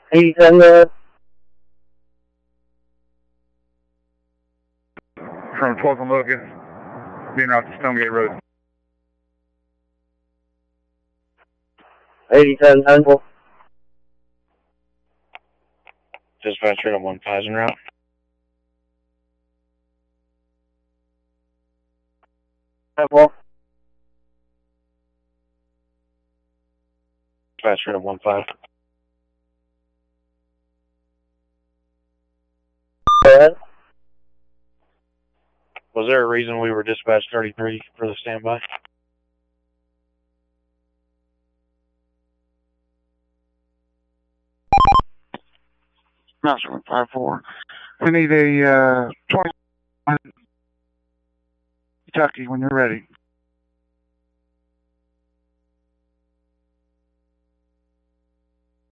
8010, from 12th and Lucas, being out to Stonegate Road. 8010, Central. Dispatcher to 1000 route. Central. Dispatcher to 15. Go ahead. Was there a reason we were dispatched 33 for the standby? Master 154. We need a 21 Kentucky when you're ready.